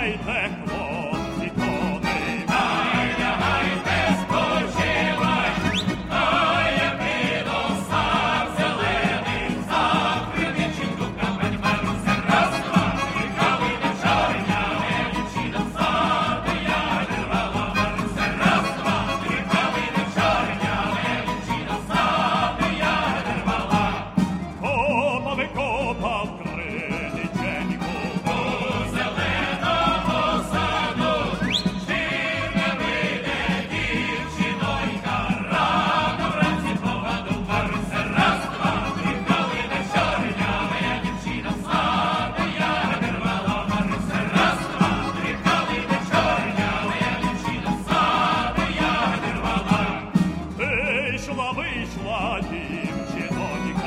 лягайте, хлопці, кони. Лягайте, спочивай, а я піду сам зелений, завтра дівчинку камень беруся, раз, два, три, кави вечорня, дівчина в саду, я вирвала, беруся, раз, два, три, кави вечорня, дівчина в саду, я вирвала. Копав і копав криниченьку, У зеленого саду, чи не вийде дівчинонька, рано вранці поваду, беруся, раз, два, три, кави вечорня, дівчина в саду, я вирвала, беруся, раз, два, три, кави вечорня, дівчина в саду, я вирвала. вийшла, вийшла дівчинонька.